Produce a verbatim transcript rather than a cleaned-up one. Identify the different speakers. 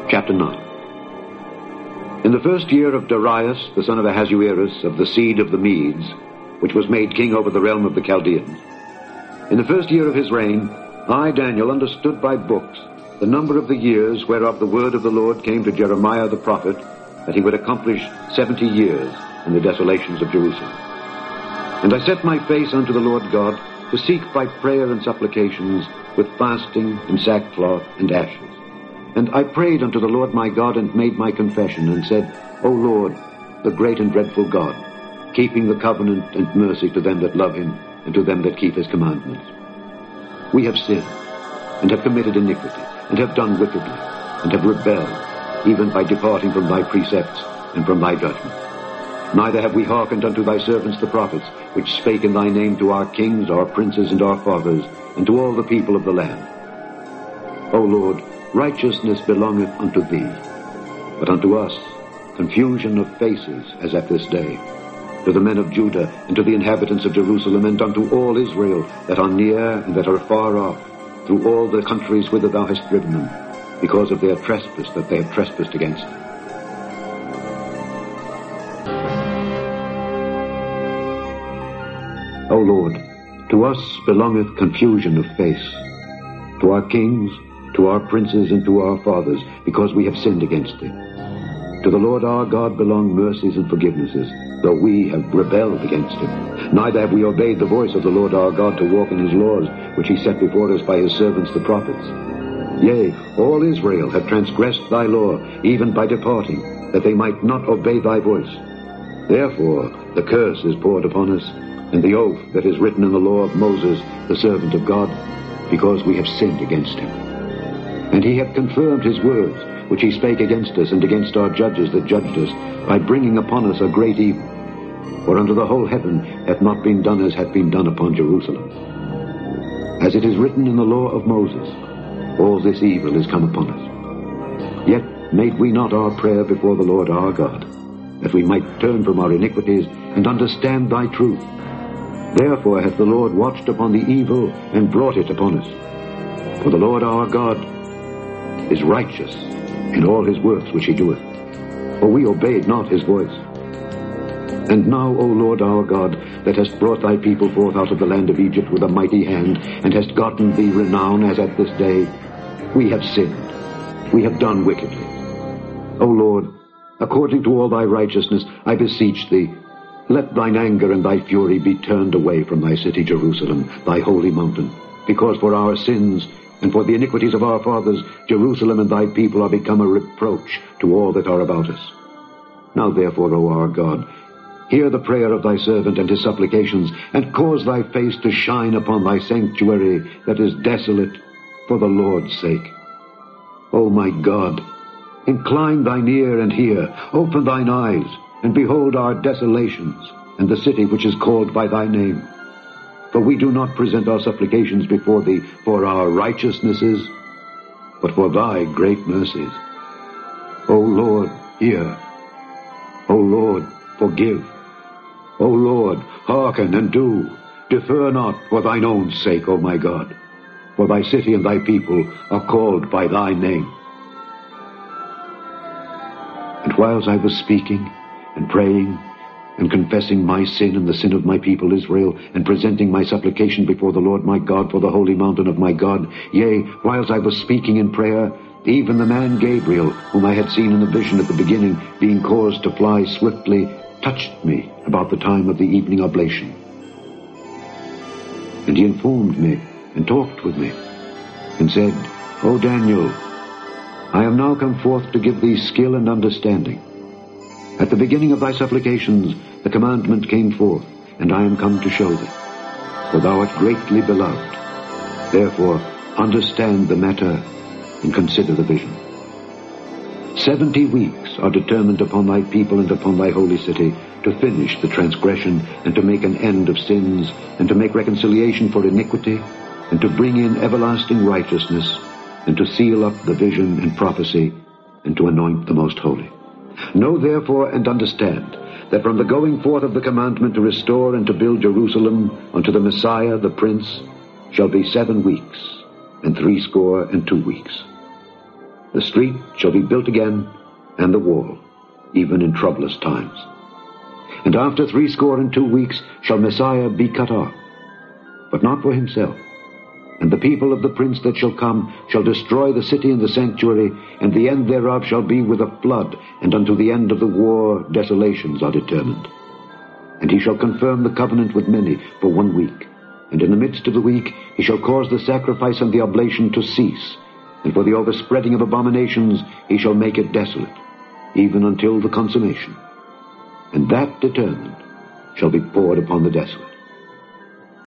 Speaker 1: Chapter nine. In the first year of Darius, the son of Ahasuerus, of the seed of the Medes, which was made king over the realm of the Chaldeans, in the first year of his reign, I, Daniel, understood by books the number of the years whereof the word of the Lord came to Jeremiah the prophet, that he would accomplish seventy years in the desolations of Jerusalem. And I set my face unto the Lord God to seek by prayer and supplications with fasting and sackcloth and ashes. And I prayed unto the Lord my God, and made my confession, and said, O Lord, the great and dreadful God, keeping the covenant and mercy to them that love him, and to them that keep his commandments. We have sinned, and have committed iniquity, and have done wickedly, and have rebelled, even by departing from thy precepts and from thy judgments. Neither have we hearkened unto thy servants the prophets, which spake in thy name to our kings, our princes, and our fathers, and to all the people of the land. O Lord, righteousness belongeth unto thee, but unto us confusion of faces, as at this day, to the men of Judah, and to the inhabitants of Jerusalem, and unto all Israel that are near and that are far off, through all the countries whither thou hast driven them, because of their trespass that they have trespassed against thee. O Lord, to us belongeth confusion of face, to our kings, to our princes, and to our fathers, because we have sinned against thee. To the Lord our God belong mercies and forgivenesses, though we have rebelled against him. Neither have we obeyed the voice of the Lord our God to walk in his laws, which he set before us by his servants the prophets. Yea, all Israel have transgressed thy law, even by departing, that they might not obey thy voice. Therefore the curse is poured upon us, and the oath that is written in the law of Moses, the servant of God, because we have sinned against him. And he hath confirmed his words, which he spake against us and against our judges that judged us, by bringing upon us a great evil. For unto the whole heaven hath not been done as hath been done upon Jerusalem. As it is written in the law of Moses, all this evil is come upon us. Yet made we not our prayer before the Lord our God, that we might turn from our iniquities and understand thy truth. Therefore hath the Lord watched upon the evil and brought it upon us. For the Lord our God is righteous in all his works which he doeth, for we obeyed not his voice. And now, O Lord our God, that hast brought thy people forth out of the land of Egypt with a mighty hand, and hast gotten thee renown as at this day, we have sinned, we have done wickedly. O Lord, according to all thy righteousness, I beseech thee, let thine anger and thy fury be turned away from thy city Jerusalem, thy holy mountain, because for our sins and for the iniquities of our fathers, Jerusalem and thy people are become a reproach to all that are about us. Now therefore, O our God, hear the prayer of thy servant and his supplications, and cause thy face to shine upon thy sanctuary that is desolate, for the Lord's sake. O my God, incline thine ear and hear, open thine eyes, and behold our desolations, and the city which is called by thy name. For we do not present our supplications before thee for our righteousnesses, but for thy great mercies. O Lord, hear. O Lord, forgive. O Lord, hearken and do. Defer not for thine own sake, O my God. For thy city and thy people are called by thy name. And whiles I was speaking and praying, and confessing my sin and the sin of my people Israel, and presenting my supplication before the Lord my God for the holy mountain of my God, yea, whiles I was speaking in prayer, even the man Gabriel, whom I had seen in the vision at the beginning, being caused to fly swiftly, touched me about the time of the evening oblation. And he informed me, and talked with me, and said, O Daniel, I am now come forth to give thee skill and understanding. At the beginning of thy supplications the commandment came forth, and I am come to show thee. For thou art greatly beloved. Therefore understand the matter, and consider the vision. Seventy weeks are determined upon thy people and upon thy holy city, to finish the transgression, and to make an end of sins, and to make reconciliation for iniquity, and to bring in everlasting righteousness, and to seal up the vision and prophecy, and to anoint the most holy. Know therefore and understand that from the going forth of the commandment to restore and to build Jerusalem unto the Messiah, the Prince, shall be seven weeks, and threescore and two weeks. The street shall be built again, and the wall, even in troublous times. And after threescore and two weeks shall Messiah be cut off, but not for himself. And the people of the prince that shall come shall destroy the city and the sanctuary, and the end thereof shall be with a flood, and unto the end of the war desolations are determined. And he shall confirm the covenant with many for one week. And in the midst of the week he shall cause the sacrifice and the oblation to cease, and for the overspreading of abominations he shall make it desolate, even until the consummation. And that determined shall be poured upon the desolate.